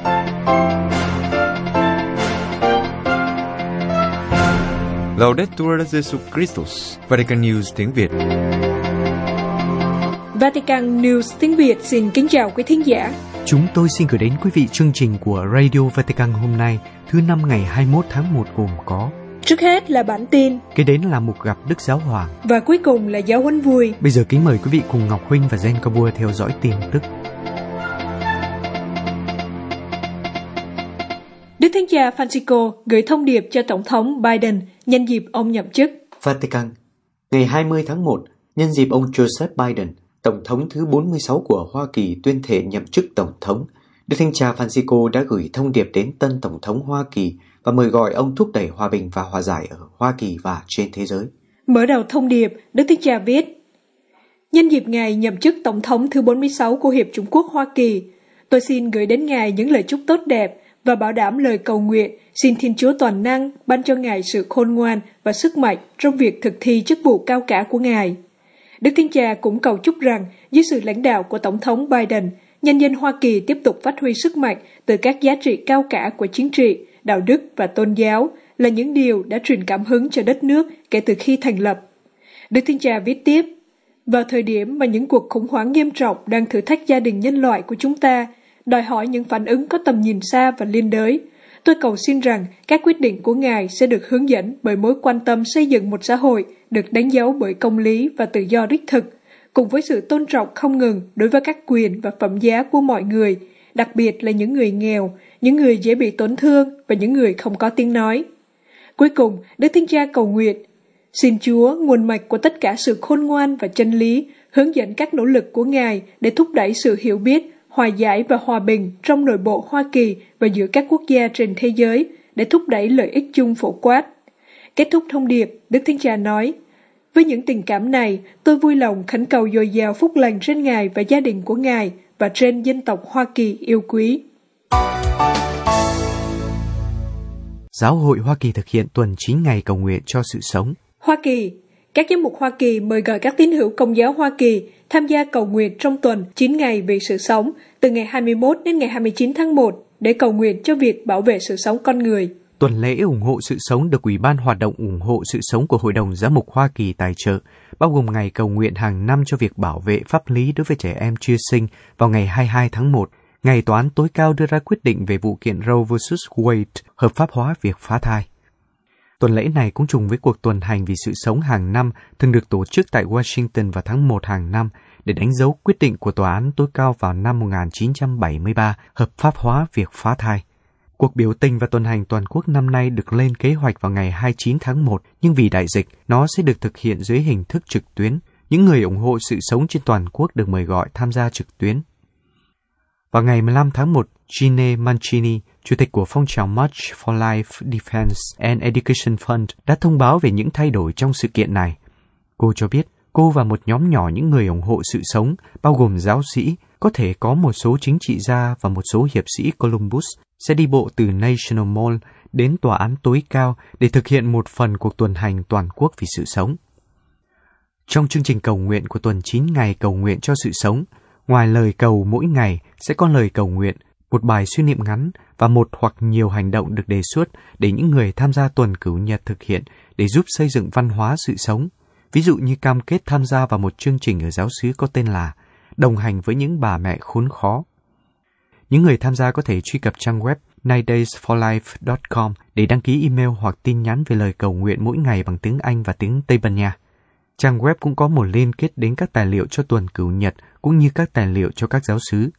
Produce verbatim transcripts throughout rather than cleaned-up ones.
Laudetur Jesus Christus, Vatican News tiếng Việt. Vatican News tiếng Việt xin kính chào quý thính giả. Chúng tôi xin gửi đến quý vị chương trình của Radio Vatican hôm nay, thứ năm ngày hai mươi mốt tháng một gồm có: trước hết là bản tin, kế đến là mục gặp Đức Giáo Hoàng, và cuối cùng là giáo huấn vui. Bây giờ kính mời quý vị cùng Ngọc Huynh và Jen Kabua theo dõi tin tức. Đức Thánh Cha Francisco gửi thông điệp cho Tổng thống Biden nhân dịp ông nhậm chức. Vatican, ngày hai mươi tháng một, nhân dịp ông Joseph Biden, Tổng thống thứ bốn mươi sáu của Hoa Kỳ tuyên thệ nhậm chức Tổng thống, Đức Thánh Cha Francisco đã gửi thông điệp đến tân Tổng thống Hoa Kỳ và mời gọi ông thúc đẩy hòa bình và hòa giải ở Hoa Kỳ và trên thế giới. Mở đầu thông điệp, Đức Thánh Cha viết: nhân dịp Ngài nhậm chức Tổng thống thứ bốn mươi sáu của Hiệp chủng quốc Hoa Kỳ, tôi xin gửi đến Ngài những lời chúc tốt đẹp và bảo đảm lời cầu nguyện xin Thiên Chúa toàn năng ban cho Ngài sự khôn ngoan và sức mạnh trong việc thực thi chức vụ cao cả của Ngài. Đức Thánh Cha cũng cầu chúc rằng dưới sự lãnh đạo của Tổng thống Biden, nhân dân Hoa Kỳ tiếp tục phát huy sức mạnh từ các giá trị cao cả của chính trị, đạo đức và tôn giáo là những điều đã truyền cảm hứng cho đất nước kể từ khi thành lập. Đức Thánh Cha viết tiếp: vào thời điểm mà những cuộc khủng hoảng nghiêm trọng đang thử thách gia đình nhân loại của chúng ta, đòi hỏi những phản ứng có tầm nhìn xa và liên đới, tôi cầu xin rằng các quyết định của Ngài sẽ được hướng dẫn bởi mối quan tâm xây dựng một xã hội được đánh dấu bởi công lý và tự do đích thực, cùng với sự tôn trọng không ngừng đối với các quyền và phẩm giá của mọi người, đặc biệt là những người nghèo, những người dễ bị tổn thương và những người không có tiếng nói. Cuối cùng, Đức Thánh Cha cầu nguyện: xin Chúa, nguồn mạch của tất cả sự khôn ngoan và chân lý, hướng dẫn các nỗ lực của Ngài để thúc đẩy sự hiểu biết, hòa giải và hòa bình trong nội bộ Hoa Kỳ và giữa các quốc gia trên thế giới để thúc đẩy lợi ích chung phổ quát. Kết thúc thông điệp, Đức Thánh Cha nói: với những tình cảm này, tôi vui lòng khẩn cầu dồi dào phúc lành trên Ngài và gia đình của Ngài và trên dân tộc Hoa Kỳ yêu quý. Giáo hội Hoa Kỳ thực hiện tuần chín ngày cầu nguyện cho sự sống. Hoa Kỳ, các giám mục Hoa Kỳ mời gọi các tín hữu Công giáo Hoa Kỳ tham gia cầu nguyện trong tuần chín ngày vì sự sống từ ngày hai mươi mốt đến ngày hai mươi chín tháng một để cầu nguyện cho việc bảo vệ sự sống con người. Tuần lễ ủng hộ sự sống được Ủy ban Hoạt động ủng hộ sự sống của Hội đồng Giám mục Hoa Kỳ tài trợ, bao gồm ngày cầu nguyện hàng năm cho việc bảo vệ pháp lý đối với trẻ em chưa sinh vào ngày hai mươi hai tháng một, ngày Tòa án tối cao đưa ra quyết định về vụ kiện Roe versus Wade hợp pháp hóa việc phá thai. Tuần lễ này cũng trùng với cuộc tuần hành vì sự sống hàng năm thường được tổ chức tại Washington vào tháng một hàng năm để đánh dấu quyết định của Tòa án tối cao vào năm một nghìn chín trăm bảy mươi ba hợp pháp hóa việc phá thai. Cuộc biểu tình và tuần hành toàn quốc năm nay được lên kế hoạch vào ngày hai mươi chín tháng một, nhưng vì đại dịch, nó sẽ được thực hiện dưới hình thức trực tuyến. Những người ủng hộ sự sống trên toàn quốc được mời gọi tham gia trực tuyến. Vào ngày mười lăm tháng một, Gine Mancini, Chủ tịch của phong trào March for Life Defense and Education Fund, đã thông báo về những thay đổi trong sự kiện này. Cô cho biết, cô và một nhóm nhỏ những người ủng hộ sự sống, bao gồm giáo sĩ, có thể có một số chính trị gia và một số hiệp sĩ Columbus, sẽ đi bộ từ National Mall đến Tòa án tối cao để thực hiện một phần cuộc tuần hành toàn quốc vì sự sống. Trong chương trình cầu nguyện của tuần chín ngày cầu nguyện cho sự sống, ngoài lời cầu mỗi ngày sẽ có lời cầu nguyện, một bài suy niệm ngắn và một hoặc nhiều hành động được đề xuất để những người tham gia tuần cửu nhật thực hiện để giúp xây dựng văn hóa sự sống. Ví dụ như cam kết tham gia vào một chương trình ở giáo xứ có tên là Đồng hành với những bà mẹ khốn khó. Những người tham gia có thể truy cập trang web nine days for life dot com để đăng ký email hoặc tin nhắn về lời cầu nguyện mỗi ngày bằng tiếng Anh và tiếng Tây Ban Nha. Trang web cũng có một liên kết đến các tài liệu cho tuần cửu nhật cũng như các tài liệu cho các giáo xứ.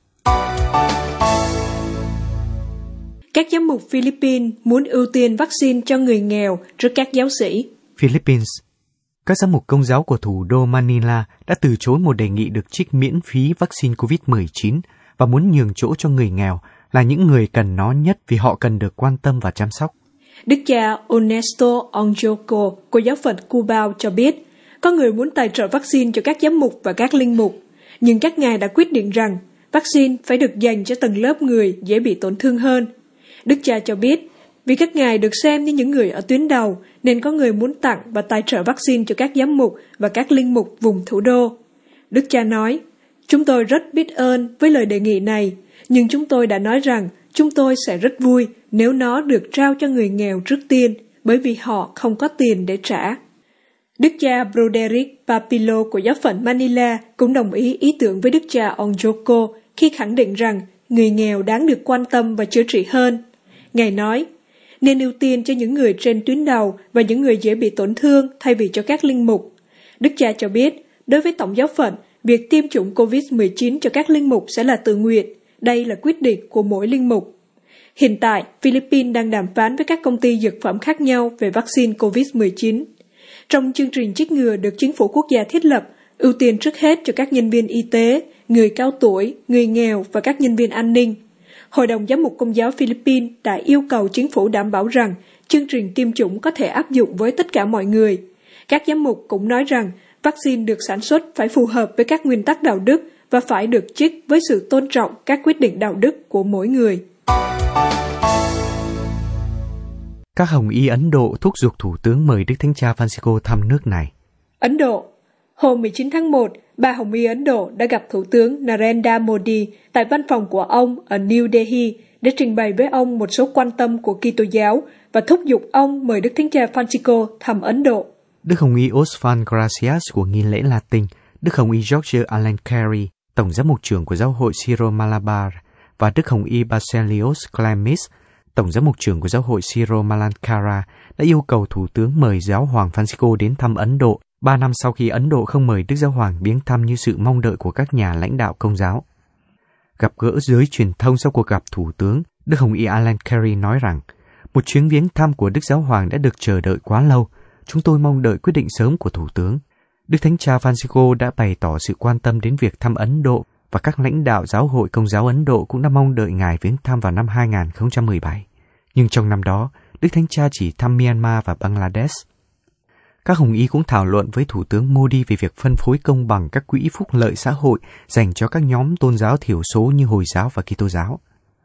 Các giám mục Philippines muốn ưu tiên vaccine cho người nghèo trước các giáo sĩ. Philippines. Các giám mục công giáo của thủ đô Manila đã từ chối một đề nghị được trích miễn phí vaccine covid mười chín và muốn nhường chỗ cho người nghèo là những người cần nó nhất vì họ cần được quan tâm và chăm sóc. Đức cha Ernesto Onjoco của giáo phận Cubao cho biết, có người muốn tài trợ vaccine cho các giám mục và các linh mục, nhưng các ngài đã quyết định rằng vaccine phải được dành cho tầng lớp người dễ bị tổn thương hơn. Đức cha cho biết, vì các ngài được xem như những người ở tuyến đầu, nên có người muốn tặng và tài trợ vaccine cho các giám mục và các linh mục vùng thủ đô. Đức cha nói, chúng tôi rất biết ơn với lời đề nghị này, nhưng chúng tôi đã nói rằng chúng tôi sẽ rất vui nếu nó được trao cho người nghèo trước tiên, bởi vì họ không có tiền để trả. Đức cha Broderick Papilo của giáo phận Manila cũng đồng ý ý tưởng với đức cha Onjoko khi khẳng định rằng người nghèo đáng được quan tâm và chữa trị hơn. Ngài nói, nên ưu tiên cho những người trên tuyến đầu và những người dễ bị tổn thương thay vì cho các linh mục. Đức cha cho biết, đối với tổng giáo phận, việc tiêm chủng covid mười chín cho các linh mục sẽ là tự nguyện. Đây là quyết định của mỗi linh mục. Hiện tại, Philippines đang đàm phán với các công ty dược phẩm khác nhau về vaccine covid mười chín. Trong chương trình chích ngừa được chính phủ quốc gia thiết lập, ưu tiên trước hết cho các nhân viên y tế, người cao tuổi, người nghèo và các nhân viên an ninh. Hội đồng Giám mục Công giáo Philippines đã yêu cầu chính phủ đảm bảo rằng chương trình tiêm chủng có thể áp dụng với tất cả mọi người. Các giám mục cũng nói rằng vaccine được sản xuất phải phù hợp với các nguyên tắc đạo đức và phải được chích với sự tôn trọng các quyết định đạo đức của mỗi người. Các hồng y Ấn Độ thúc giục Thủ tướng mời Đức Thánh Cha Francisco thăm nước này. Ấn Độ. Hôm mười chín tháng một, ba hồng y Ấn Độ đã gặp Thủ tướng Narendra Modi tại văn phòng của ông ở New Delhi để trình bày với ông một số quan tâm của Kitô giáo và thúc giục ông mời Đức Thánh Cha Francisco thăm Ấn Độ. Đức Hồng y Osvaldo Gracias của nghi lễ Latin, Đức Hồng y George Allen Carey, Tổng giám mục trưởng của Giáo hội Syro-Malabar, và Đức Hồng y Baselios Clemis, Tổng giám mục trưởng của Giáo hội Syro-Malankara, đã yêu cầu Thủ tướng mời Giáo hoàng Francisco đến thăm Ấn Độ, ba năm sau khi Ấn Độ không mời Đức Giáo hoàng viếng thăm như sự mong đợi của các nhà lãnh đạo Công giáo. Gặp gỡ giới truyền thông sau cuộc gặp Thủ tướng, Đức Hồng y Allen Carey nói rằng, một chuyến viếng thăm của Đức Giáo hoàng đã được chờ đợi quá lâu. Chúng tôi mong đợi quyết định sớm của Thủ tướng. Đức Thánh Cha Francisco đã bày tỏ sự quan tâm đến việc thăm Ấn Độ và các lãnh đạo Giáo hội Công giáo Ấn Độ cũng đã mong đợi Ngài viếng thăm vào năm hai không một bảy. Nhưng trong năm đó, Đức Thánh Cha chỉ thăm Myanmar và Bangladesh. Các hồng y cũng thảo luận với Thủ tướng Modi về việc phân phối công bằng các quỹ phúc lợi xã hội dành cho các nhóm tôn giáo thiểu số như Hồi giáo và Kitô giáo.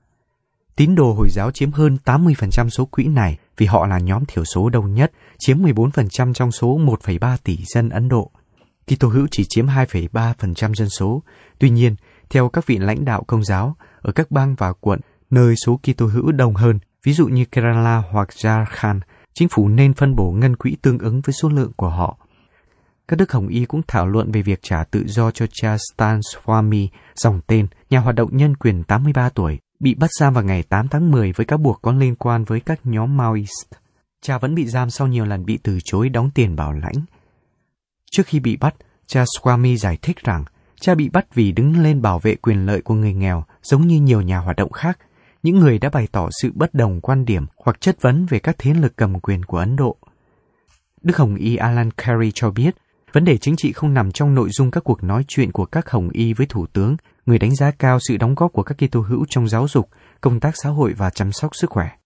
Tín đồ Hồi giáo chiếm hơn tám mươi phần trăm số quỹ này vì họ là nhóm thiểu số đông nhất, chiếm mười bốn phần trăm trong số một phẩy ba tỷ dân Ấn Độ. Kitô hữu chỉ chiếm hai phẩy ba phần trăm dân số. Tuy nhiên, theo các vị lãnh đạo Công giáo, ở các bang và quận nơi số Kitô hữu đông hơn, ví dụ như Kerala hoặc Jharkhand, chính phủ nên phân bổ ngân quỹ tương ứng với số lượng của họ. Các đức hồng y cũng thảo luận về việc trả tự do cho cha Stan Swami, dòng tên, nhà hoạt động nhân quyền tám mươi ba tuổi, bị bắt giam vào ngày tám tháng mười với các buộc có liên quan với các nhóm Maoist. Cha vẫn bị giam sau nhiều lần bị từ chối đóng tiền bảo lãnh. Trước khi bị bắt, cha Swami giải thích rằng cha bị bắt vì đứng lên bảo vệ quyền lợi của người nghèo giống như nhiều nhà hoạt động khác, những người đã bày tỏ sự bất đồng quan điểm hoặc chất vấn về các thế lực cầm quyền của Ấn Độ. Đức Hồng y Alan Carey cho biết, vấn đề chính trị không nằm trong nội dung các cuộc nói chuyện của các Hồng y với Thủ tướng, người đánh giá cao sự đóng góp của các Kitô hữu trong giáo dục, công tác xã hội và chăm sóc sức khỏe.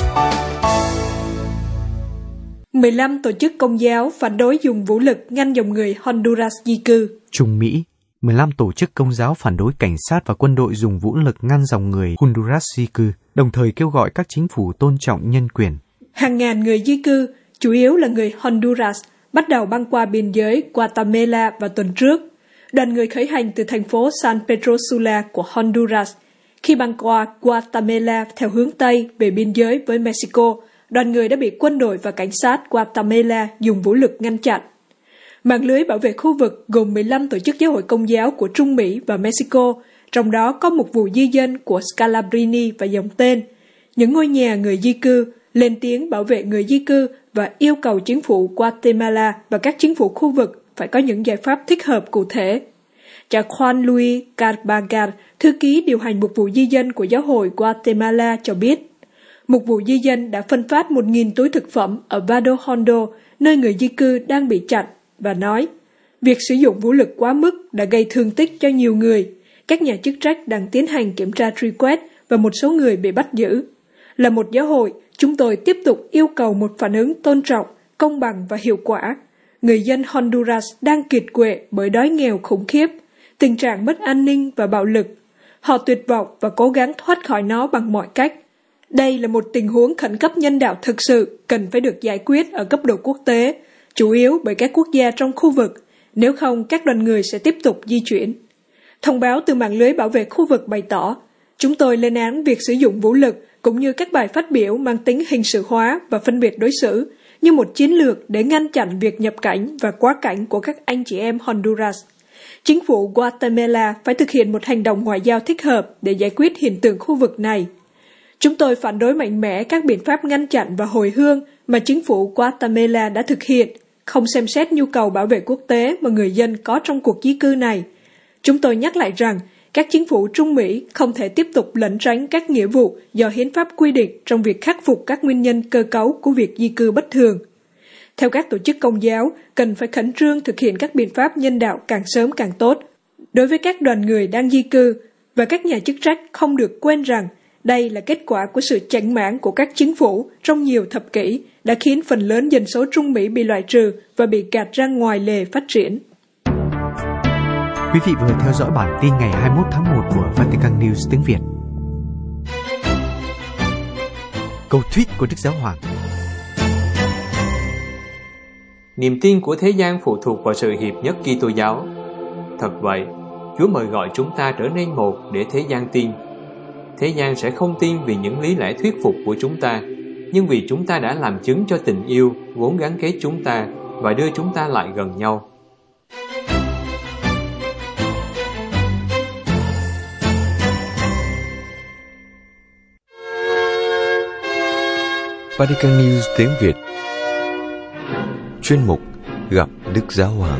mười lăm tổ chức Công giáo phản đối dùng vũ lực ngăn dòng người Honduras di cư. Trung Mỹ, mười lăm tổ chức Công giáo phản đối cảnh sát và quân đội dùng vũ lực ngăn dòng người Honduras di cư, đồng thời kêu gọi các chính phủ tôn trọng nhân quyền. Hàng ngàn người di cư, chủ yếu là người Honduras, bắt đầu băng qua biên giới Guatemala vào tuần trước. Đoàn người khởi hành từ thành phố San Pedro Sula của Honduras. Khi băng qua Guatemala theo hướng Tây về biên giới với Mexico, đoàn người đã bị quân đội và cảnh sát Guatemala dùng vũ lực ngăn chặn. Mạng lưới bảo vệ khu vực gồm mười lăm tổ chức giáo hội Công giáo của Trung Mỹ và Mexico, trong đó có một vụ di dân của Scalabrini và dòng tên. Những ngôi nhà người di cư lên tiếng bảo vệ người di cư và yêu cầu chính phủ Guatemala và các chính phủ khu vực phải có những giải pháp thích hợp cụ thể. Cha Juan Luis Carbagar, thư ký điều hành một vụ di dân của giáo hội Guatemala cho biết, một vụ di dân đã phân phát một nghìn túi thực phẩm ở Vado Hondo, nơi người di cư đang bị chặn, và nói, việc sử dụng vũ lực quá mức đã gây thương tích cho nhiều người. Các nhà chức trách đang tiến hành kiểm tra truy quét và một số người bị bắt giữ. Là một giáo hội, chúng tôi tiếp tục yêu cầu một phản ứng tôn trọng, công bằng và hiệu quả. Người dân Honduras đang kiệt quệ bởi đói nghèo khủng khiếp, tình trạng mất an ninh và bạo lực. Họ tuyệt vọng và cố gắng thoát khỏi nó bằng mọi cách. Đây là một tình huống khẩn cấp nhân đạo thực sự cần phải được giải quyết ở cấp độ quốc tế, chủ yếu bởi các quốc gia trong khu vực, nếu không các đoàn người sẽ tiếp tục di chuyển. Thông báo từ mạng lưới bảo vệ khu vực bày tỏ, Chúng tôi lên án việc sử dụng vũ lực cũng như các bài phát biểu mang tính hình sự hóa và phân biệt đối xử như một chiến lược để ngăn chặn việc nhập cảnh và quá cảnh của các anh chị em Honduras. Chính phủ Guatemala phải thực hiện một hành động ngoại giao thích hợp để giải quyết hiện tượng khu vực này. Chúng tôi phản đối mạnh mẽ các biện pháp ngăn chặn và hồi hương mà chính phủ Guatemala đã thực hiện, không xem xét nhu cầu bảo vệ quốc tế mà người dân có trong cuộc di cư này. Chúng tôi nhắc lại rằng các chính phủ Trung Mỹ không thể tiếp tục lẩn tránh các nghĩa vụ do hiến pháp quy định trong việc khắc phục các nguyên nhân cơ cấu của việc di cư bất thường. Theo các tổ chức công giáo, cần phải khẩn trương thực hiện các biện pháp nhân đạo càng sớm càng tốt. Đối với các đoàn người đang di cư, và các nhà chức trách không được quên rằng đây là kết quả của sự chảnh mãn của các chính phủ trong nhiều thập kỷ đã khiến phần lớn dân số Trung Mỹ bị loại trừ và bị gạt ra ngoài lề phát triển. Quý vị vừa theo dõi bản tin ngày hai mươi mốt tháng một của Vatican News tiếng Việt. Câu tweet của Đức Giáo Hoàng: Niềm tin của thế gian phụ thuộc vào sự hiệp nhất Kitô giáo. Thật vậy, Chúa mời gọi chúng ta trở nên một để thế gian tin. Thế gian sẽ không tin vì những lý lẽ thuyết phục của chúng ta, nhưng vì chúng ta đã làm chứng cho tình yêu vốn gắn kết chúng ta và đưa chúng ta lại gần nhau. Vatican News tiếng Việt. Chuyên mục Gặp Đức Giáo Hoàng.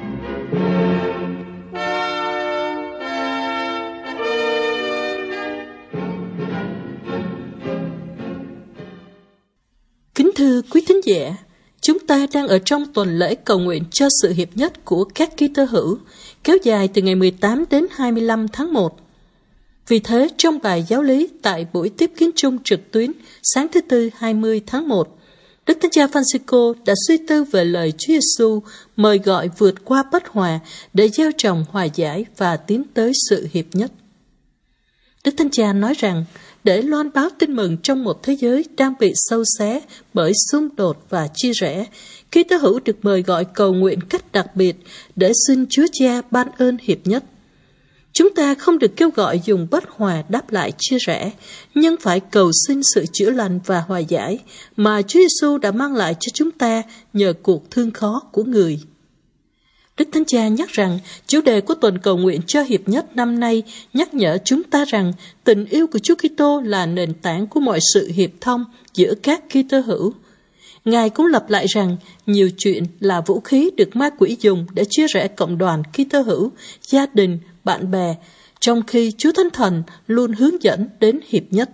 Kính thưa quý thính giả, chúng ta đang ở trong tuần lễ cầu nguyện cho sự hiệp nhất của các Kitô hữu, kéo dài từ ngày mười tám đến hai mươi lăm tháng một. Vì thế, trong bài giáo lý tại buổi tiếp kiến chung trực tuyến sáng thứ Tư hai mươi tháng một, Đức Thánh Cha Francisco đã suy tư về lời Chúa Giêsu mời gọi vượt qua bất hòa để gieo trồng hòa giải và tiến tới sự hiệp nhất. Đức Thánh Cha nói rằng, để loan báo tin mừng trong một thế giới đang bị xâu xé bởi xung đột và chia rẽ, Kitô hữu được mời gọi cầu nguyện cách đặc biệt để xin Chúa Cha ban ơn hiệp nhất. Chúng ta không được kêu gọi dùng bất hòa đáp lại chia rẽ, nhưng phải cầu xin sự chữa lành và hòa giải mà Chúa Giêsu đã mang lại cho chúng ta nhờ cuộc thương khó của người. Đức Thánh Cha nhắc rằng, chủ đề của tuần cầu nguyện cho hiệp nhất năm nay nhắc nhở chúng ta rằng tình yêu của Chúa Kitô là nền tảng của mọi sự hiệp thông giữa các Kitô hữu. Ngài cũng lặp lại rằng nhiều chuyện là vũ khí được ma quỷ dùng để chia rẽ cộng đoàn Kitô hữu, gia đình, bạn bè, trong khi Chúa Thánh Thần luôn hướng dẫn đến hiệp nhất.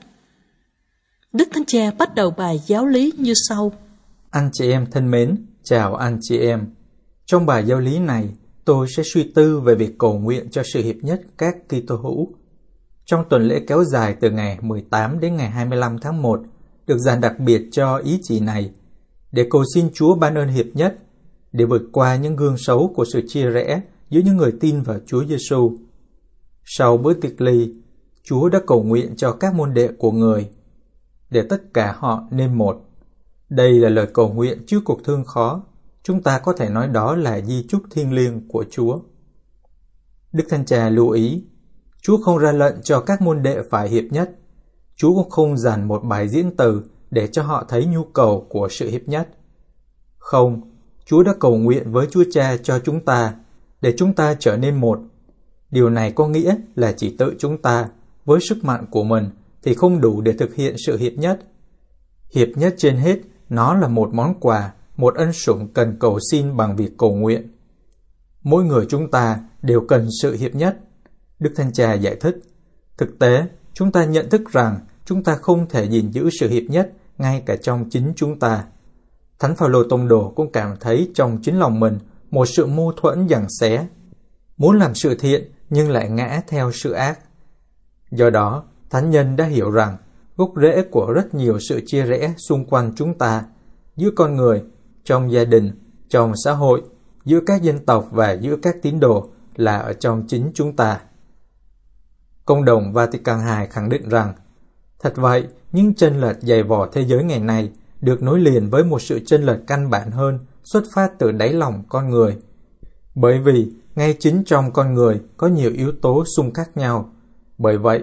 Đức Thánh Cha bắt đầu bài giáo lý như sau. Anh chị em thân mến, chào anh chị em. Trong bài giáo lý này, tôi sẽ suy tư về việc cầu nguyện cho sự hiệp nhất các Kitô hữu. Trong tuần lễ kéo dài từ ngày mười tám đến ngày hai mươi lăm tháng một, được dành đặc biệt cho ý chỉ này, để cầu xin Chúa ban ơn hiệp nhất, để vượt qua những gương xấu của sự chia rẽ giữa những người tin vào Chúa Giêsu. Sau bữa tiệc ly, Chúa đã cầu nguyện cho các môn đệ của Người, để tất cả họ nên một. Đây là lời cầu nguyện trước cuộc thương khó. Chúng ta có thể nói đó là di chúc thiêng liêng của Chúa. Đức Thánh Cha lưu ý, Chúa không ra lệnh cho các môn đệ phải hiệp nhất. Chúa cũng không dàn một bài diễn từ để cho họ thấy nhu cầu của sự hiệp nhất. Không, Chúa đã cầu nguyện với Chúa Cha cho chúng ta, để chúng ta trở nên một. Điều này có nghĩa là chỉ tự chúng ta, với sức mạnh của mình, thì không đủ để thực hiện sự hiệp nhất. Hiệp nhất trên hết, nó là một món quà, một ân sủng cần cầu xin bằng việc cầu nguyện. Mỗi người chúng ta đều cần sự hiệp nhất. Đức Thánh Cha giải thích, thực tế, chúng ta nhận thức rằng chúng ta không thể gìn giữ sự hiệp nhất ngay cả trong chính chúng ta. Thánh Phaolô Tông Đồ cũng cảm thấy trong chính lòng mình một sự mâu thuẫn giằng xé, muốn làm sự thiện nhưng lại ngã theo sự ác. Do đó, Thánh Nhân đã hiểu rằng gốc rễ của rất nhiều sự chia rẽ xung quanh chúng ta, giữa con người, trong gia đình, trong xã hội, giữa các dân tộc và giữa các tín đồ là ở trong chính chúng ta. Công đồng Vatican hai khẳng định rằng, thật vậy, những chênh lệch dày vò thế giới ngày nay được nối liền với một sự chênh lệch căn bản hơn xuất phát từ đáy lòng con người. Bởi vì, ngay chính trong con người có nhiều yếu tố xung khác nhau. Bởi vậy,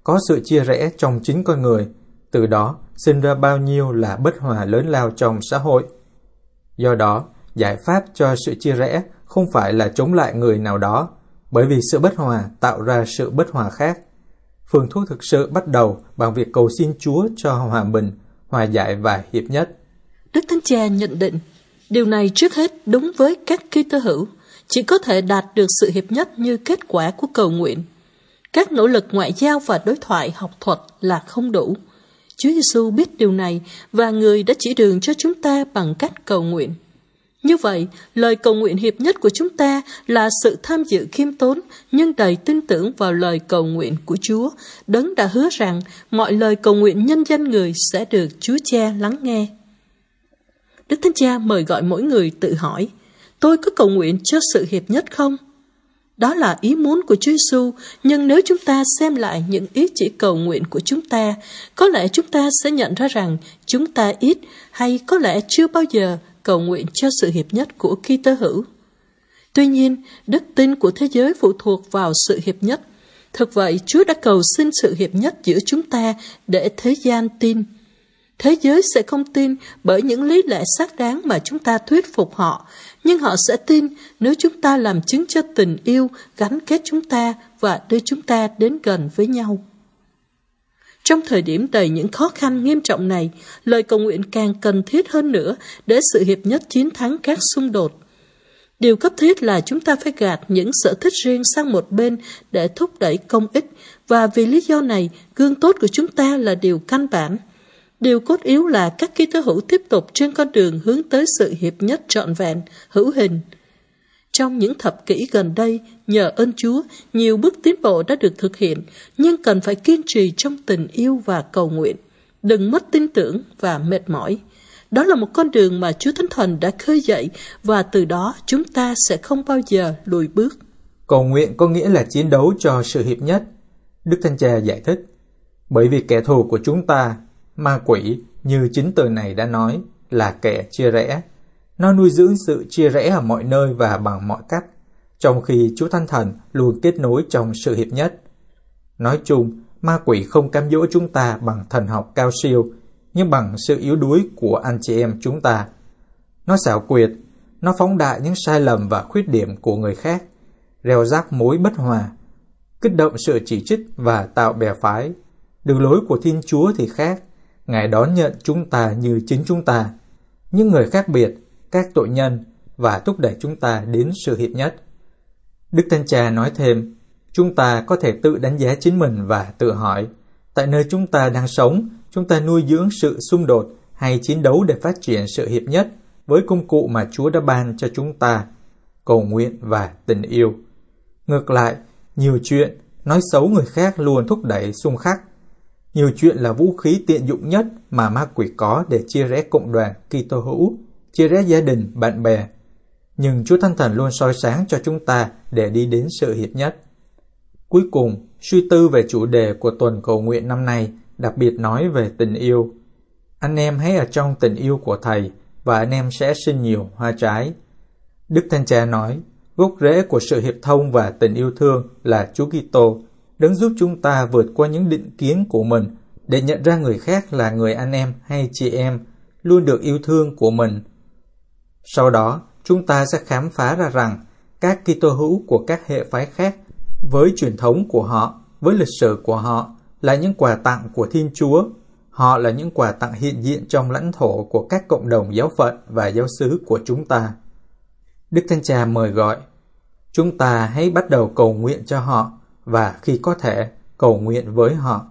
có sự chia rẽ trong chính con người, từ đó sinh ra bao nhiêu là bất hòa lớn lao trong xã hội. Do đó, giải pháp cho sự chia rẽ không phải là chống lại người nào đó, bởi vì sự bất hòa tạo ra sự bất hòa khác. Phương thuốc thực sự bắt đầu bằng việc cầu xin Chúa cho hòa bình, hòa giải và hiệp nhất. Đức Thánh Cha nhận định, điều này trước hết đúng với các Kitô hữu, chỉ có thể đạt được sự hiệp nhất như kết quả của cầu nguyện. Các nỗ lực ngoại giao và đối thoại học thuật là không đủ. Chúa Giêsu biết điều này và Người đã chỉ đường cho chúng ta bằng cách cầu nguyện. Như vậy, lời cầu nguyện hiệp nhất của chúng ta là sự tham dự khiêm tốn nhưng đầy tin tưởng vào lời cầu nguyện của Chúa, Đấng đã hứa rằng mọi lời cầu nguyện nhân danh Người sẽ được Chúa Cha lắng nghe. Đức Thánh Cha mời gọi mỗi người tự hỏi, tôi có cầu nguyện cho sự hiệp nhất không? Đó là ý muốn của Chúa Giêsu, nhưng nếu chúng ta xem lại những ý chỉ cầu nguyện của chúng ta, có lẽ chúng ta sẽ nhận ra rằng chúng ta ít hay có lẽ chưa bao giờ cầu nguyện cho sự hiệp nhất của Kitô hữu. Tuy nhiên, đức tin của thế giới phụ thuộc vào sự hiệp nhất. Thực vậy, Chúa đã cầu xin sự hiệp nhất giữa chúng ta để thế gian tin. Thế giới sẽ không tin bởi những lý lẽ xác đáng mà chúng ta thuyết phục họ, nhưng họ sẽ tin nếu chúng ta làm chứng cho tình yêu gắn kết chúng ta và đưa chúng ta đến gần với nhau. Trong thời điểm đầy những khó khăn nghiêm trọng này, lời cầu nguyện càng cần thiết hơn nữa để sự hiệp nhất chiến thắng các xung đột. Điều cấp thiết là chúng ta phải gạt những sở thích riêng sang một bên để thúc đẩy công ích, và vì lý do này, gương tốt của chúng ta là điều căn bản. Điều cốt yếu là các Kitô hữu tiếp tục trên con đường hướng tới sự hiệp nhất trọn vẹn, hữu hình. Trong những thập kỷ gần đây, nhờ ơn Chúa, nhiều bước tiến bộ đã được thực hiện, nhưng cần phải kiên trì trong tình yêu và cầu nguyện. Đừng mất tin tưởng và mệt mỏi. Đó là một con đường mà Chúa Thánh Thần đã khơi dậy, và từ đó chúng ta sẽ không bao giờ lùi bước. Cầu nguyện có nghĩa là chiến đấu cho sự hiệp nhất. Đức Thánh Cha giải thích, bởi vì kẻ thù của chúng ta, ma quỷ, như chính từ này đã nói, là kẻ chia rẽ. Nó nuôi dưỡng sự chia rẽ ở mọi nơi và bằng mọi cách, trong khi Chúa Thánh Thần luôn kết nối trong sự hiệp nhất. Nói chung, ma quỷ không cám dỗ chúng ta bằng thần học cao siêu, nhưng bằng sự yếu đuối của anh chị em chúng ta. Nó xảo quyệt, nó phóng đại những sai lầm và khuyết điểm của người khác, reo rắc mối bất hòa, kích động sự chỉ trích và tạo bè phái. Đường lối của Thiên Chúa thì khác, Ngài đón nhận chúng ta như chính chúng ta, những người khác biệt, các tội nhân, và thúc đẩy chúng ta đến sự hiệp nhất. Đức Thánh Cha nói thêm, chúng ta có thể tự đánh giá chính mình và tự hỏi, tại nơi chúng ta đang sống, chúng ta nuôi dưỡng sự xung đột hay chiến đấu để phát triển sự hiệp nhất với công cụ mà Chúa đã ban cho chúng ta, cầu nguyện và tình yêu. Ngược lại, nhiều chuyện, nói xấu người khác luôn thúc đẩy xung khắc. Nhiều chuyện là vũ khí tiện dụng nhất mà ma quỷ có để chia rẽ cộng đoàn Kitô hữu, chia rẽ gia đình, bạn bè. Nhưng Chúa Thánh Thần luôn soi sáng cho chúng ta để đi đến sự hiệp nhất. Cuối cùng, suy tư về chủ đề của tuần cầu nguyện năm nay, đặc biệt nói về tình yêu. Anh em hãy ở trong tình yêu của Thầy, và anh em sẽ sinh nhiều hoa trái. Đức Thánh Cha nói, gốc rễ của sự hiệp thông và tình yêu thương là Chúa Kitô, Đấng giúp chúng ta vượt qua những định kiến của mình để nhận ra người khác là người anh em hay chị em, luôn được yêu thương của mình. Sau đó, chúng ta sẽ khám phá ra rằng các Kitô hữu của các hệ phái khác, với truyền thống của họ, với lịch sử của họ, là những quà tặng của Thiên Chúa. Họ là những quà tặng hiện diện trong lãnh thổ của các cộng đồng giáo phận và giáo xứ của chúng ta. Đức Thánh Cha mời gọi, chúng ta hãy bắt đầu cầu nguyện cho họ, và khi có thể, cầu nguyện với họ.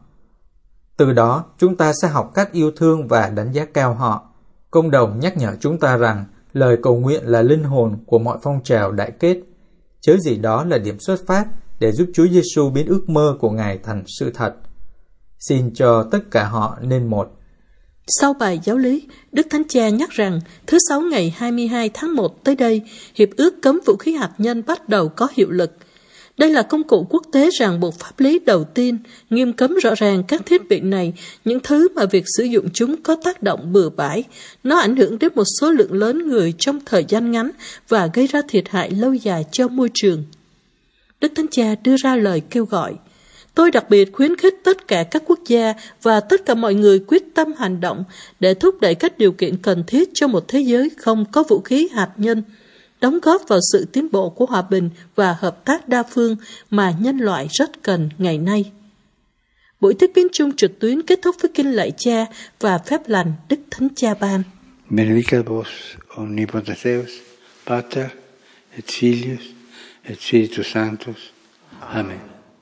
Từ đó, chúng ta sẽ học cách yêu thương và đánh giá cao họ. Công đồng nhắc nhở chúng ta rằng lời cầu nguyện là linh hồn của mọi phong trào đại kết, chớ gì đó là điểm xuất phát để giúp Chúa Giêsu biến ước mơ của Ngài thành sự thật. Xin cho tất cả họ nên một. Sau bài giáo lý, Đức Thánh Cha nhắc rằng thứ Sáu ngày hai mươi hai tháng một tới đây, Hiệp ước cấm vũ khí hạt nhân bắt đầu có hiệu lực. Đây là công cụ quốc tế ràng buộc pháp lý đầu tiên, nghiêm cấm rõ ràng các thiết bị này, những thứ mà việc sử dụng chúng có tác động bừa bãi. Nó ảnh hưởng đến một số lượng lớn người trong thời gian ngắn và gây ra thiệt hại lâu dài cho môi trường. Đức Thánh Cha đưa ra lời kêu gọi, Tôi đặc biệt khuyến khích tất cả các quốc gia và tất cả mọi người quyết tâm hành động để thúc đẩy các điều kiện cần thiết cho một thế giới không có vũ khí hạt nhân, đóng góp vào sự tiến bộ của hòa bình và hợp tác đa phương mà nhân loại rất cần ngày nay. Buổi thuyết minh chung trực tuyến kết thúc với kinh lạy Cha và phép lành Đức Thánh Cha ban. Benedicat vos omnipotens Deus, Pater et Filius et Spiritus Sanctus. Amen.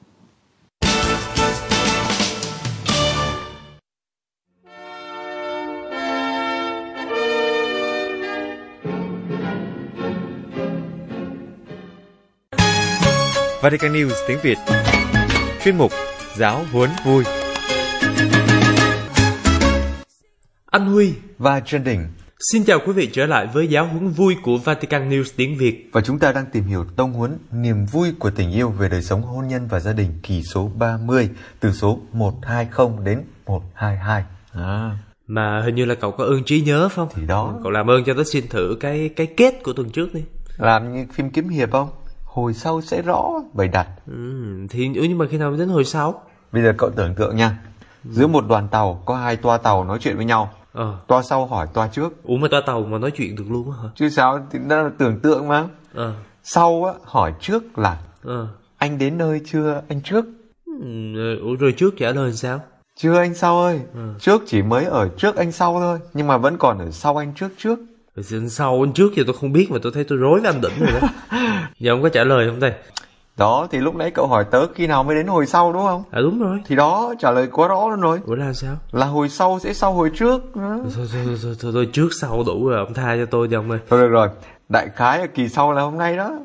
Vatican News tiếng Việt. Chuyên mục Giáo huấn vui. Anh Huy Và Trần Đình. xin chào quý vị trở lại với Giáo huấn vui của Vatican News tiếng Việt. Và chúng ta đang tìm hiểu tông huấn niềm vui của tình yêu về đời sống hôn nhân và gia đình kỳ số ba mươi, từ số một trăm hai mươi đến một trăm hai mươi hai. À. Mà hình như là cậu có ơn trí nhớ phải không? Thì đó. Cậu làm ơn cho tớ xin thử cái cái kết của tuần trước đi. Làm như phim kiếm hiệp không? Hồi sau sẽ rõ bày đặt. Ừ, thì nhưng mà khi nào đến hồi sau? Bây giờ cậu tưởng tượng nha. Giữa một đoàn tàu có hai toa tàu nói chuyện với nhau. Ờ. Toa sau hỏi toa trước. Ủa mà toa tàu mà nói chuyện được luôn á hả? Chứ sao, thì đó là tưởng tượng mà. Ờ. Sau á, hỏi trước là Ờ. anh đến nơi chưa anh trước? Ừ, ủa rồi trước trả lời sao? Chưa anh sau ơi. Ừ. Trước chỉ mới ở trước anh sau thôi, nhưng mà vẫn còn ở sau anh trước trước. Rồi anh sau anh trước giờ tôi không biết mà tôi thấy tôi rối với anh Đỉnh rồi đó. Giờ ông có trả lời không đây? Đó, thì lúc nãy cậu hỏi tớ khi nào mới đến hồi sau đúng không? À đúng rồi. Thì đó, trả lời quá rõ luôn rồi. Ủa là sao? Là hồi sau sẽ sau hồi trước. Thôi thôi thôi, thôi, thôi, thôi trước sau đủ rồi, ông tha cho tôi đi ông ơi. Thôi được rồi, đại khái là kỳ sau là hôm nay đó.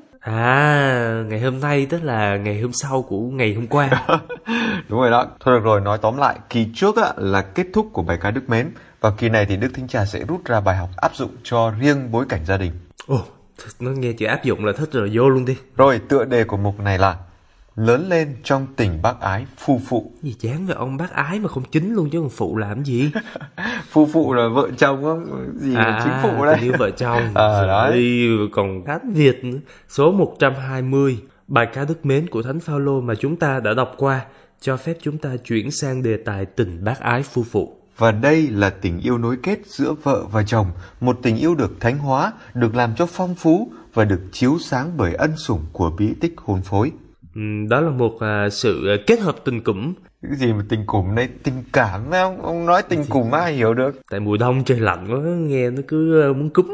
À, ngày hôm nay tức là ngày hôm sau của ngày hôm qua. Đúng rồi đó. Thôi được rồi, nói tóm lại, kỳ trước á, là kết thúc của bài ca Đức Mến. Và kỳ này thì Đức Thánh Cha sẽ rút ra bài học áp dụng cho riêng bối cảnh gia đình. Ồ, nó nghe chữ áp dụng là thích rồi, vô luôn đi. Rồi, tựa đề của mục này là lớn lên trong tình bác ái phu phụ. Gì chán về ông bác ái mà không chính luôn chứ còn phụ làm gì. Phu phụ là vợ chồng không? Gì là À, chính phụ đấy. tình yêu vợ chồng. À, đấy. Rồi, còn Thánh Việt nữa. Số một trăm hai mươi, bài ca Đức Mến của Thánh Phaolô mà chúng ta đã đọc qua, cho phép chúng ta chuyển sang đề tài tình bác ái phu phụ. Và đây là tình yêu nối kết giữa vợ và chồng, một tình yêu được thánh hóa, được làm cho phong phú và được chiếu sáng bởi ân sủng của bí tích hôn phối. Ừ, đó là một à, sự à, kết hợp tình cụm. Cái gì mà tình cụm đây? Tình cảm phải không? Ông nói tình cụm ai hiểu được? Tại mùa đông trời lạnh quá, nghe nó cứ uh, muốn cúm.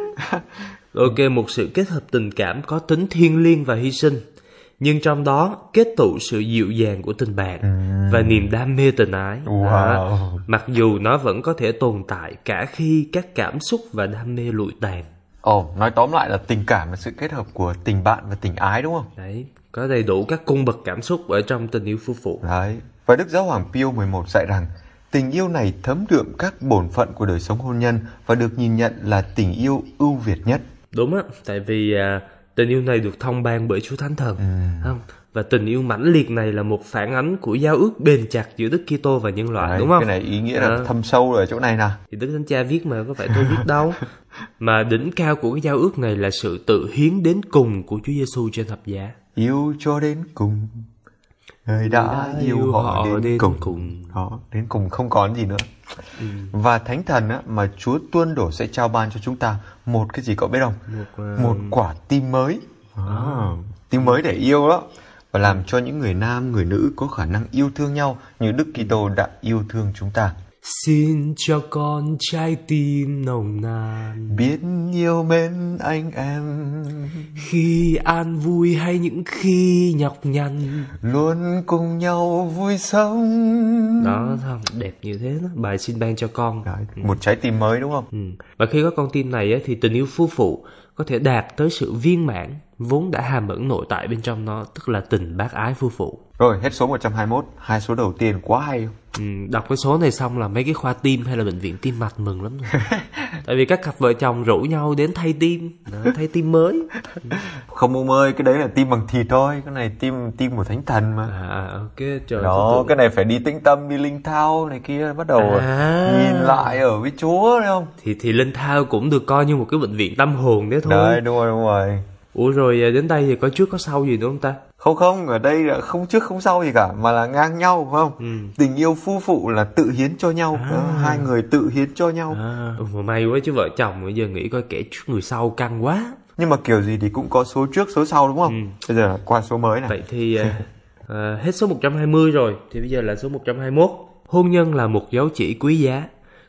Ok, một sự kết hợp tình cảm có tính thiêng liêng và hy sinh, nhưng trong đó kết tụ sự dịu dàng của tình bạn uhm. và niềm đam mê tình ái. Wow. À, mặc dù nó vẫn có thể tồn tại cả khi các cảm xúc và đam mê lụi tàn. Ồ, oh, nói tóm lại là tình cảm là sự kết hợp của tình bạn và tình ái đúng không? Đấy, có đầy đủ các cung bậc cảm xúc ở trong tình yêu phu phụ. Đấy, và Đức Giáo Hoàng Pio mười một dạy rằng tình yêu này thấm đượm các bổn phận của đời sống hôn nhân và được nhìn nhận là tình yêu ưu việt nhất. Đúng á, tại vì à, tình yêu này được thông ban bởi Chúa Thánh Thần, ừ. không? Và tình yêu mãnh liệt này là một phản ánh của giao ước bền chặt giữa Đức Kitô và nhân loại. Đấy, đúng không? Cái này ý nghĩa là à. thâm sâu ở chỗ này nè. Thì Đức Thánh Cha viết mà, có phải tôi viết đâu. Mà đỉnh cao của cái giao ước này là sự tự hiến đến cùng của Chúa Giêsu trên thập giá. Yêu cho đến cùng, người đã, đã yêu, yêu họ, họ đến, đến cùng. cùng. Đó, đến cùng không còn gì nữa. Ừ. Và Thánh Thần á, mà Chúa tuôn đổ sẽ trao ban cho chúng ta một cái gì cậu biết không? Một, uh... một quả tim mới. À. À, tim mới để yêu đó. Và làm cho những người nam, người nữ có khả năng yêu thương nhau như Đức Kitô đã yêu thương chúng ta. Xin cho con trái tim nồng nàn, biết yêu mến anh em, khi an vui hay những khi nhọc nhằn, luôn cùng nhau vui sống. Đó, không đẹp như thế đó. Bài xin ban cho con. Đấy, một trái tim mới đúng không? Ừ. Và khi có con tim này á, thì tình yêu phu phụ có thể đạt tới sự viên mãn vốn đã hàm ẩn nội tại bên trong nó, tức là tình bác ái phu phụ. Rồi, hết số một trăm hai mươi mốt, hai số đầu tiên quá hay. Ừ, đọc cái số này xong là mấy cái khoa tim hay là bệnh viện tim mạch mừng lắm rồi. Tại vì các cặp vợ chồng rủ nhau đến thay tim, đó, thay tim mới. Không ông ơi, cái đấy là tim bằng thịt thôi, cái này tim tim của Thánh Thần mà. À ok, trời. Đó, tưởng... cái này phải đi tĩnh tâm, đi linh thao này kia, bắt đầu à. nhìn lại ở với Chúa, đúng không? Thì thì linh thao cũng được coi như một cái bệnh viện tâm hồn đấy thôi. Đấy, đúng rồi, đúng rồi. Ủa rồi đến đây thì có trước có sau gì nữa không ta? Không không, ở đây là không trước không sau gì cả, mà là ngang nhau, phải không? Ừ. Tình yêu phu phụ là tự hiến cho nhau, à. Đó, hai người tự hiến cho nhau. À, mà may quá chứ vợ chồng bây giờ nghĩ coi kẻ trước người sau căng quá. Nhưng mà kiểu gì thì cũng có số trước số sau đúng không? Ừ. Bây giờ là qua số mới này. Vậy thì à, hết số một trăm hai mươi rồi, thì bây giờ là số một trăm hai mươi mốt. Hôn nhân là một dấu chỉ quý giá.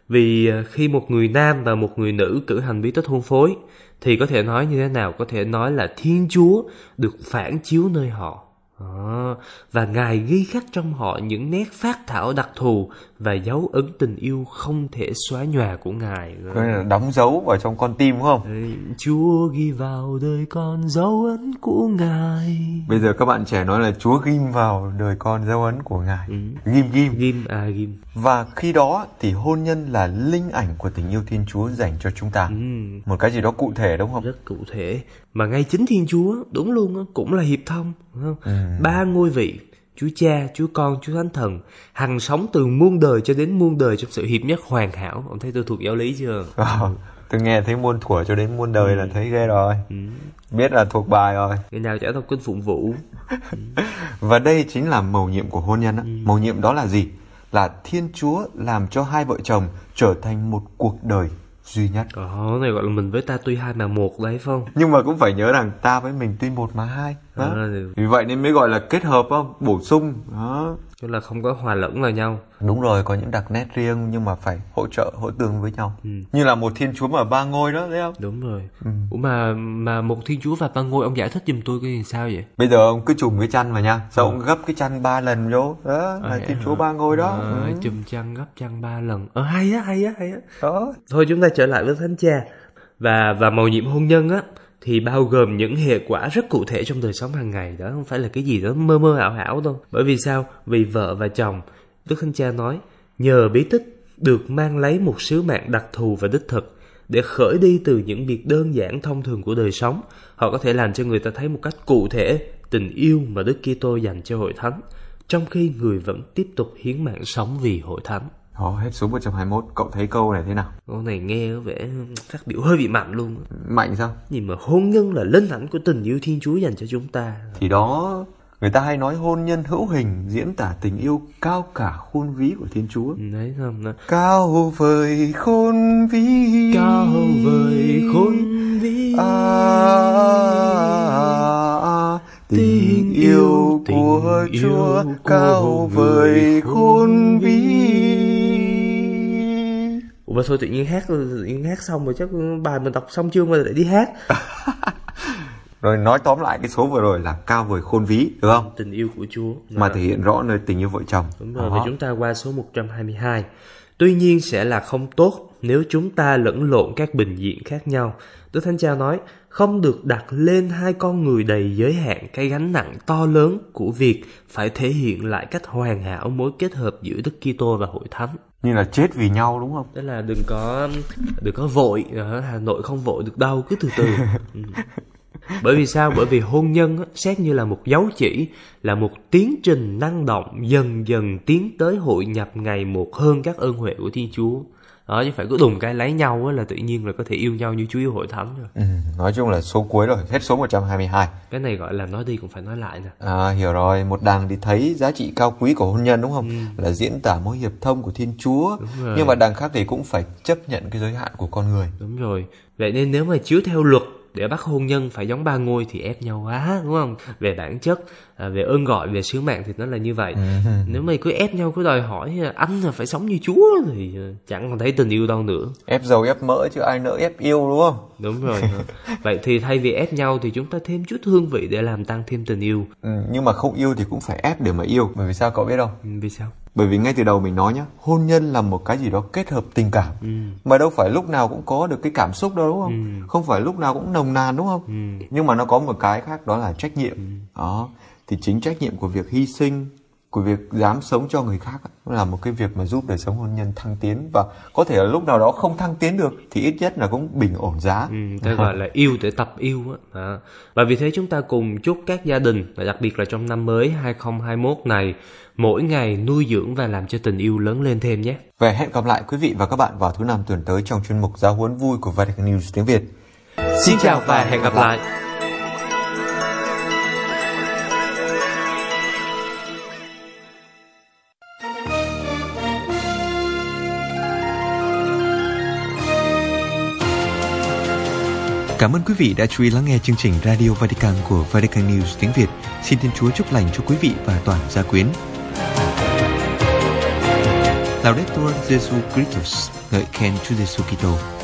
Vì khi một người nam và một người nữ cử hành bí tích hôn phối thì có thể nói như thế nào? Có thể nói là Thiên Chúa được phản chiếu nơi họ. À, và Ngài ghi khắc trong họ những nét phác thảo đặc thù và dấu ấn tình yêu không thể xóa nhòa của Ngài. Là đóng dấu vào trong con tim đúng không? Chúa ghi vào đời con dấu ấn của Ngài. Bây giờ các bạn trẻ nói là Chúa ghim vào đời con dấu ấn của Ngài. Ừ. Ghim ghim. Ghim à ghim. Và khi đó thì hôn nhân là linh ảnh của tình yêu Thiên Chúa dành cho chúng ta. Ừ. Một cái gì đó cụ thể đúng không? Rất cụ thể. Mà ngay chính Thiên Chúa đúng luôn cũng là hiệp thông, đúng không? Ừ. Ba ngôi vị, Chúa Cha, Chúa Con, Chúa Thánh Thần, hằng sống từ muôn đời cho đến muôn đời trong sự hiệp nhất hoàn hảo. Ông thấy tôi thuộc giáo lý chưa? À, tôi nghe thấy muôn thuở cho đến muôn đời ừ. là thấy ghê rồi. Ừ. Biết là thuộc bài rồi. Ngày nào chả đọc kinh phụng vụ. Ừ. Và đây chính là mầu nhiệm của hôn nhân. Ừ. Mầu nhiệm đó là gì? Là Thiên Chúa làm cho hai vợ chồng trở thành một cuộc đời duy nhất. Ồ, này gọi là mình với ta tuy hai mà một đấy phải không? Nhưng mà cũng phải nhớ rằng ta với mình tuy một mà hai. Đó. À, vì vậy nên mới gọi là kết hợp không? Bổ sung. Đó. Tức là không có hòa lẫn vào nhau. Đúng rồi, có những đặc nét riêng nhưng mà phải hỗ trợ, hỗ tương với nhau. Ừ. Như là một Thiên Chúa mà ba ngôi đó, thấy không? Đúng rồi. Ừ. Ủa mà mà một Thiên Chúa và ba ngôi, ông giải thích giùm tôi cái gì sao vậy? Bây giờ ông cứ chùm cái chăn mà nha, sao ừ. ông gấp cái chăn ba lần vô, đó là à, Thiên Chúa ba ngôi đó. À, ừ. Chùm chăn gấp chăn ba lần. Ờ hay á, hay á, hay á. Đó. Thôi chúng ta trở lại với Thánh Cha. Và và mầu nhiệm hôn nhân á thì bao gồm những hệ quả rất cụ thể trong đời sống hàng ngày, đó không phải là cái gì đó mơ mơ ảo ảo đâu. Bởi vì sao? Vì vợ và chồng, Đức Thánh Cha nói, nhờ bí tích được mang lấy một sứ mạng đặc thù và đích thực để khởi đi từ những việc đơn giản thông thường của đời sống. Họ có thể làm cho người ta thấy một cách cụ thể tình yêu mà Đức Kitô dành cho hội thánh, trong khi người vẫn tiếp tục hiến mạng sống vì hội thánh. Đó, hết số một trăm hai mươi mốt, cậu thấy câu này thế nào? Câu này nghe có vẻ phát biểu hơi bị mạnh luôn. Mạnh sao? Nhưng mà hôn nhân là linh ảnh của tình yêu Thiên Chúa dành cho chúng ta. Thì đó, người ta hay nói hôn nhân hữu hình diễn tả tình yêu cao cả khôn ví của Thiên Chúa. Đấy không? Đó. Cao vời khôn ví. Cao vời khôn ví. À, à, à, tình yêu tình của yêu Chúa của cao vời khôn ví. Ủa thôi tự nhiên hát tự nhiên hát xong rồi chắc bài mình đọc xong chưa mà lại đi hát. Rồi nói tóm lại cái số vừa rồi là cao vời khôn ví, được không? Tình yêu của Chúa mà thể hiện rõ nơi tình yêu vợ chồng. Đúng rồi. Và chúng ta qua số một trăm hai mươi hai. Tuy nhiên sẽ là không tốt nếu chúng ta lẫn lộn các bình diện khác nhau. Đức Thánh Cha nói không được đặt lên hai con người đầy giới hạn cái gánh nặng to lớn của việc phải thể hiện lại cách hoàn hảo mối kết hợp giữa Đức Kitô và hội thánh. Như là chết vì nhau đúng không? Tức là đừng có đừng có vội, Hà Nội không vội được đâu, cứ từ từ. Ừ. Bởi vì sao? Bởi vì hôn nhân á, xét như là một dấu chỉ, là một tiến trình năng động dần dần tiến tới hội nhập ngày một hơn các ơn huệ của Thiên Chúa. Đó, chứ phải cứ đùng cái lấy nhau á, là tự nhiên là có thể yêu nhau như Chúa yêu hội thánh rồi. Ừ, nói chung là số cuối rồi, hết số một trăm hai mươi hai. Cái này gọi là nói đi cũng phải nói lại nè. À, hiểu rồi, một đằng thì thấy giá trị cao quý của hôn nhân đúng không? Ừ. Là diễn tả mối hiệp thông của Thiên Chúa. Nhưng mà đằng khác thì cũng phải chấp nhận cái giới hạn của con người. Đúng rồi. Vậy nên nếu mà chiếu theo luật để bắt hôn nhân phải giống ba ngôi thì ép nhau quá, đúng không? Về bản chất, à, về ơn gọi, về sứ mạng thì nó là như vậy. Ừ. Nếu mà cứ ép nhau, cứ đòi hỏi anh là phải sống như Chúa thì chẳng còn thấy tình yêu đâu nữa. Ép dầu ép mỡ chứ ai nỡ ép yêu, đúng không? Đúng rồi. Vậy thì thay vì ép nhau thì chúng ta thêm chút hương vị để làm tăng thêm tình yêu. Ừ, nhưng mà không yêu thì cũng phải ép để mà yêu. Bởi vì sao cậu biết không? Ừ, vì sao? Bởi vì ngay từ đầu mình nói nhá, hôn nhân là một cái gì đó kết hợp tình cảm. Ừ. Mà đâu phải lúc nào cũng có được cái cảm xúc đâu, đúng không? Ừ. Không phải lúc nào cũng nồng nàn, đúng không? Ừ. Nhưng mà nó có một cái khác, đó là trách nhiệm. Ừ. Đó, thì chính trách nhiệm của việc hy sinh, của việc dám sống cho người khác là một cái việc mà giúp đời sống hôn nhân thăng tiến. Và có thể là lúc nào đó không thăng tiến được thì ít nhất là cũng bình ổn giá. Ừ, ta gọi là yêu để tập yêu á. Và vì thế chúng ta cùng chúc các gia đình, và đặc biệt là trong năm mới hai không hai mốt này, mỗi ngày nuôi dưỡng và làm cho tình yêu lớn lên thêm nhé. Và hẹn gặp lại quý vị và các bạn vào thứ năm tuần tới trong chuyên mục Giáo huấn vui của Vatican News tiếng Việt. Xin chào và hẹn gặp lại. Cảm ơn quý vị đã chú ý lắng nghe chương trình Radio Vatican của Vatican News tiếng Việt. Xin Thiên Chúa chúc lành cho quý vị và toàn gia quyến. Laudetur Jesu Christus, ngợi khen Chúa Giêsu Kitô.